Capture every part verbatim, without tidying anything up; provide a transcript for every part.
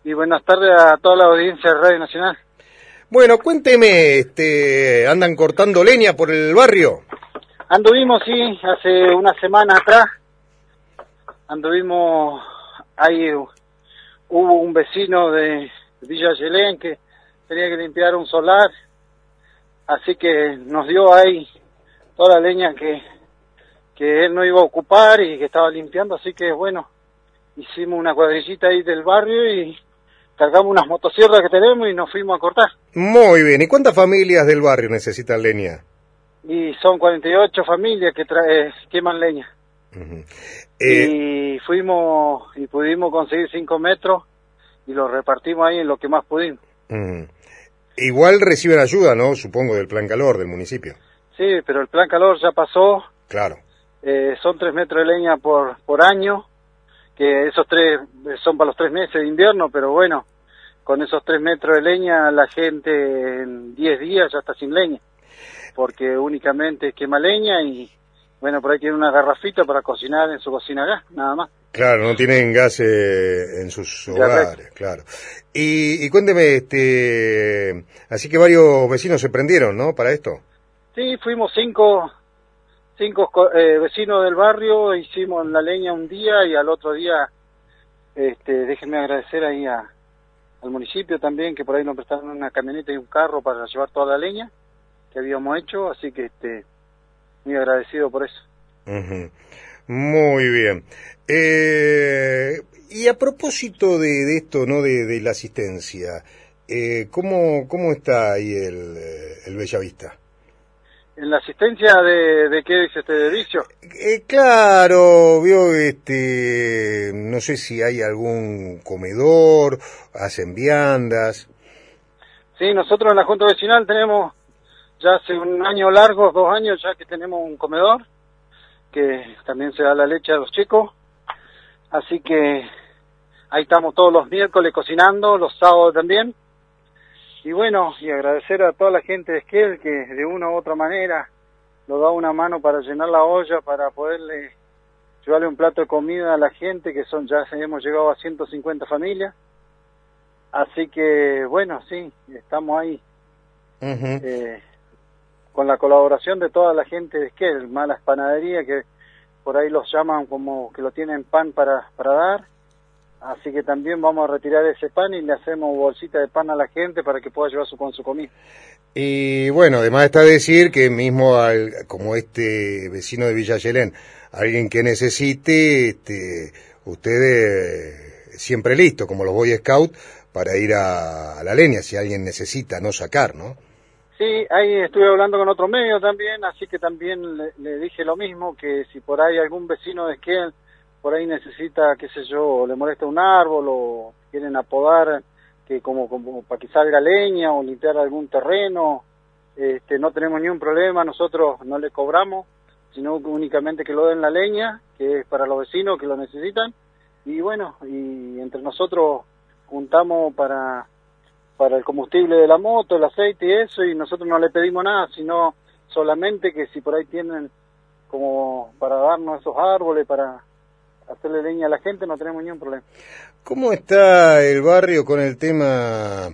y buenas tardes a toda la audiencia de Radio Nacional. Bueno, cuénteme, este, ¿andan cortando leña por el barrio? Anduvimos, sí, hace una semana atrás, anduvimos, ahí hubo un vecino de Villa Yelén que tenía que limpiar un solar, así que nos dio ahí toda la leña que, que él no iba a ocupar y que estaba limpiando, así que bueno, hicimos una cuadrillita ahí del barrio y cargamos unas motosierras que tenemos y nos fuimos a cortar. Muy bien, ¿y cuántas familias del barrio necesitan leña? Y son cuarenta y ocho familias que trae, queman leña. Uh-huh. eh... Y fuimos y pudimos conseguir cinco metros y los repartimos ahí en lo que más pudimos. Uh-huh. Igual reciben ayuda, ¿no? Supongo, del Plan Calor del municipio. Sí, pero el Plan Calor ya pasó. Claro. Eh, son tres metros de leña por, por año, que esos tres son para los tres meses de invierno, pero bueno, con esos tres metros de leña la gente en diez días ya está sin leña, porque únicamente quema leña y bueno, por ahí tiene una garrafita para cocinar en su cocina gas, nada más. Claro, no tienen gas eh, en sus hogares, correcto. Claro. Y, y cuénteme, este, así que varios vecinos se prendieron, ¿no?, para esto. Sí, fuimos cinco, cinco eh, vecinos del barrio, hicimos la leña un día y al otro día, este, déjenme agradecer ahí a, al municipio también, que por ahí nos prestaron una camioneta y un carro para llevar toda la leña que habíamos hecho, así que este, muy agradecido por eso. Uh-huh. Muy bien. Eh, y a propósito de, de esto, ¿no?, de, de la asistencia, eh, ¿cómo, cómo está ahí el, el Bellavista? ¿En la asistencia de, de qué dice este servicio? Eh, claro, vio, este, no sé si hay algún comedor, hacen viandas. Sí, nosotros en la Junta Vecinal tenemos ya hace un año largo, dos años ya que tenemos un comedor, que también se da la leche a los chicos, así que ahí estamos todos los miércoles cocinando, los sábados también. Y bueno, y agradecer a toda la gente de Esquel que de una u otra manera nos da una mano para llenar la olla, para poderle llevarle un plato de comida a la gente, que son ya hemos llegado a ciento cincuenta familias. Así que bueno, sí, estamos ahí uh-huh. eh, con la colaboración de toda la gente de Esquel, Malas Panadería, que por ahí los llaman como que lo tienen pan para, para dar. Así que también vamos a retirar ese pan y le hacemos bolsita de pan a la gente para que pueda llevar su, con su comida. Y bueno, además está decir que mismo al, como este vecino de Villa Yelén, alguien que necesite, este, ustedes siempre listo, como los Boy Scout, para ir a, a la leña, si alguien necesita, no sacar, ¿no? Sí, ahí estuve hablando con otro medio también, así que también le, le dije lo mismo, que si por ahí algún vecino de Esquel por ahí necesita, qué sé yo, le molesta un árbol o quieren apodar que como, como para que salga leña o limpiar algún terreno, este, no tenemos ningún problema, nosotros no le cobramos, sino únicamente que lo den la leña, que es para los vecinos que lo necesitan, y bueno, y entre nosotros juntamos para, para el combustible de la moto, el aceite y eso, y nosotros no le pedimos nada, sino solamente que si por ahí tienen como para darnos esos árboles, para hacerle leña a la gente, no tenemos ningún problema. ¿Cómo está el barrio con el tema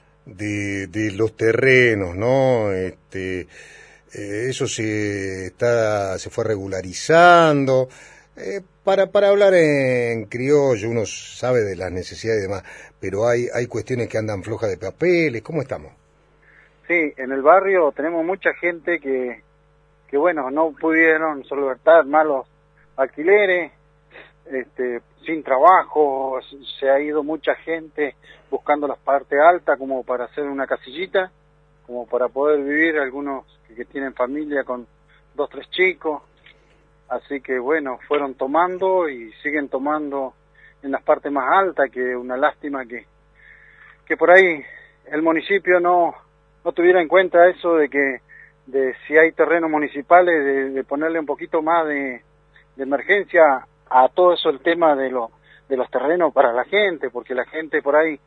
de, de los terrenos, no? Este, eh, eso se está, se fue regularizando. Eh, para para hablar en criollo, uno sabe de las necesidades y demás, pero hay hay cuestiones que andan flojas de papeles. ¿Cómo estamos? Sí, en el barrio tenemos mucha gente que que bueno, no pudieron solventar malos alquileres. Este, sin trabajo, se ha ido mucha gente buscando la parte alta como para hacer una casillita, como para poder vivir, algunos que, que tienen familia con dos, tres chicos, así que bueno, fueron tomando y siguen tomando en las partes más altas, que una lástima que, que por ahí el municipio no, no tuviera en cuenta eso de que de si hay terrenos municipales, de, de ponerle un poquito más de, de emergencia a todo eso, el tema de, lo, de los terrenos para la gente, porque la gente por ahí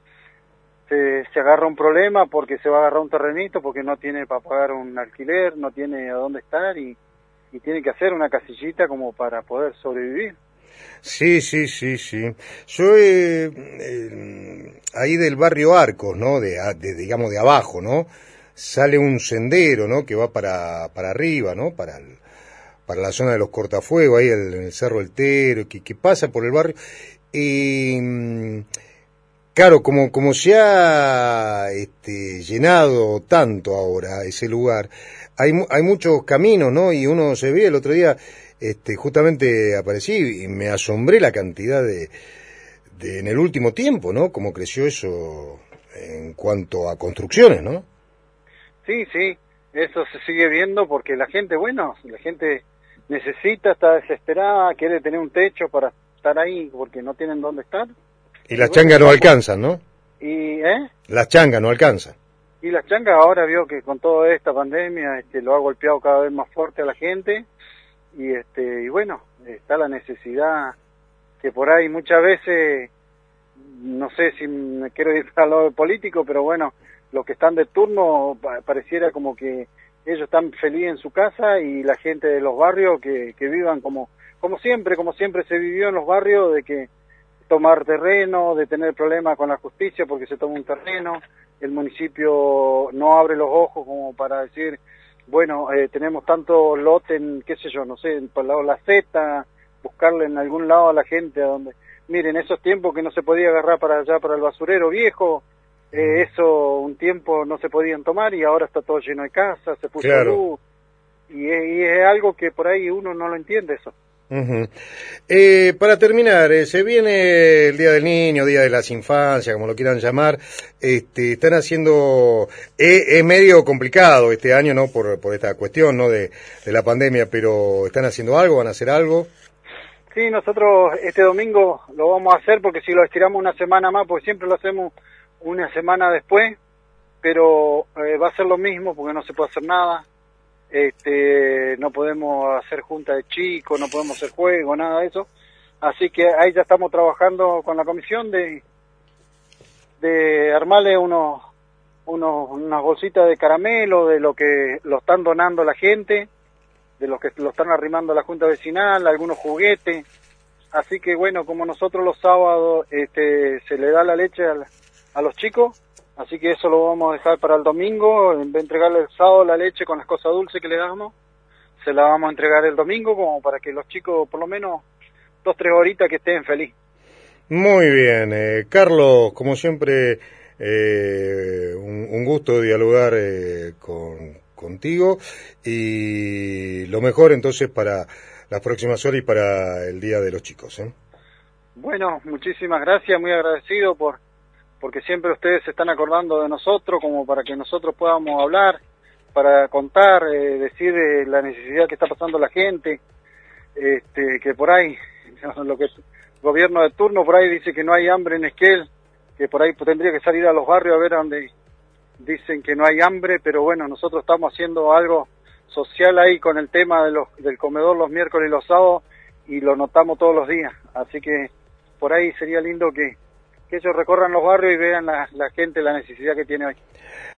se, se agarra un problema porque se va a agarrar un terrenito, porque no tiene para pagar un alquiler, no tiene a dónde estar y, y tiene que hacer una casillita como para poder sobrevivir. Sí, sí, sí, sí. Yo, eh, eh, ahí del barrio Arcos, ¿no? De, de digamos de abajo, ¿no? Sale un sendero, ¿no? Que va para, para arriba, ¿no? Para el, para la zona de los cortafuegos, ahí el, en el Cerro Altero, que, que pasa por el barrio. Y claro, como, como se ha este, llenado tanto ahora ese lugar, hay, hay muchos caminos, ¿no? Y uno se ve, el otro día este, justamente aparecí y me asombré la cantidad de, de, en el último tiempo, ¿no? Cómo creció eso en cuanto a construcciones, ¿no? Sí, sí, eso se sigue viendo porque la gente, bueno, la gente necesita, está desesperada, quiere tener un techo para estar ahí porque no tienen dónde estar. Y las changas no alcanzan, ¿no? Y, ¿eh? Las changas no alcanzan. Y las changas ahora vio que con toda esta pandemia este, lo ha golpeado cada vez más fuerte a la gente y este y bueno, está la necesidad que por ahí muchas veces, no sé si me quiero ir al lado político, pero bueno, los que están de turno pareciera como que ellos están felices en su casa y la gente de los barrios que, que vivan como, como siempre, como siempre se vivió en los barrios, de que tomar terreno, de tener problemas con la justicia porque se toma un terreno, el municipio no abre los ojos como para decir, bueno, eh, tenemos tanto lote en, qué sé yo, no sé, por el lado de la Z, buscarle en algún lado a la gente a donde, miren, esos tiempos que no se podía agarrar para allá, para el basurero viejo, eh, eso un tiempo no se podían tomar y ahora está todo lleno de casas, se puso claro. luz, y es, y es algo que por ahí uno no lo entiende eso. Uh-huh. Eh, para terminar, eh, se viene el Día del Niño, Día de las Infancias, como lo quieran llamar. Este, están haciendo, eh, es medio complicado este año, ¿no? Por, por esta cuestión, ¿no? De, de la pandemia, pero ¿están haciendo algo? ¿Van a hacer algo? Sí, nosotros este domingo lo vamos a hacer porque si lo estiramos una semana más, porque siempre lo hacemos una semana después, pero eh, va a ser lo mismo porque no se puede hacer nada. Este, no podemos hacer junta de chicos, no podemos hacer juegos, nada de eso, así que ahí ya estamos trabajando con la comisión de de armarle unos unos unas bolsitas de caramelo de lo que lo están donando la gente, de los que lo están arrimando a la junta vecinal, algunos juguetes, así que bueno, como nosotros los sábados este se le da la leche a, a los chicos, así que eso lo vamos a dejar para el domingo, en vez de entregarle el sábado la leche con las cosas dulces que le damos, se la vamos a entregar el domingo como para que los chicos por lo menos dos, tres horitas que estén felices. Muy bien, eh, Carlos, como siempre, eh, un, un gusto dialogar eh, con, contigo y lo mejor entonces para las próximas horas y para el Día de los Chicos, ¿eh? Bueno, muchísimas gracias, muy agradecido por porque siempre ustedes se están acordando de nosotros como para que nosotros podamos hablar, para contar, eh, decir eh, la necesidad que está pasando la gente, este, que por ahí, lo que el gobierno de turno por ahí dice que no hay hambre en Esquel, que por ahí tendría que salir a los barrios a ver donde dicen que no hay hambre, pero bueno, nosotros estamos haciendo algo social ahí con el tema de los, del comedor los miércoles y los sábados y lo notamos todos los días, así que por ahí sería lindo que que ellos recorran los barrios y vean la, la gente la necesidad que tiene hoy.